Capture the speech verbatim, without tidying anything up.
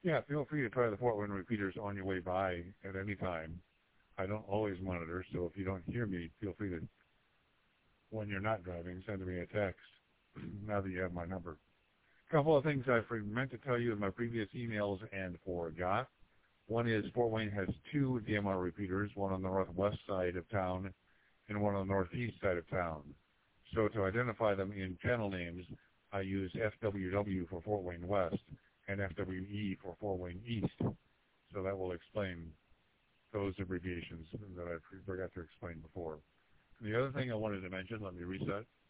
Yeah, feel free to try the Fort Wayne repeaters on your way by at any time. I don't always monitor, so if you don't hear me, feel free to, when you're not driving, send me a text now that you have my number. A couple of things I meant to tell you in my previous emails and forgot. One is Fort Wayne has two D M R repeaters, one on the northwest side of town and one on the northeast side of town. So to identify them in channel names, I use F W W for Fort Wayne West and F W E for Fort Wayne East. So that will explain those abbreviations that I forgot to explain before. The other thing I wanted to mention, let me reset.